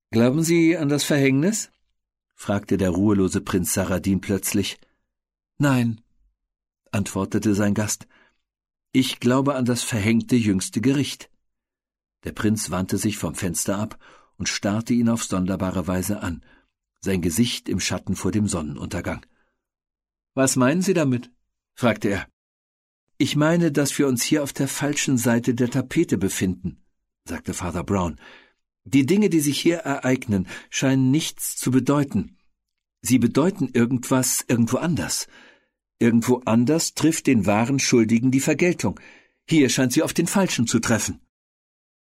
Glauben Sie an das Verhängnis? Fragte der ruhelose Prinz Saradin plötzlich. Nein, antwortete sein Gast. Ich glaube an das verhängte jüngste Gericht. Der Prinz wandte sich vom Fenster ab und starrte ihn auf sonderbare Weise an, sein Gesicht im Schatten vor dem Sonnenuntergang. »Was meinen Sie damit?« fragte er. »Ich meine, dass wir uns hier auf der falschen Seite der Tapete befinden«, sagte Father Brown. »Die Dinge, die sich hier ereignen, scheinen nichts zu bedeuten. Sie bedeuten irgendwas irgendwo anders. Irgendwo anders trifft den wahren Schuldigen die Vergeltung. Hier scheint sie auf den Falschen zu treffen.«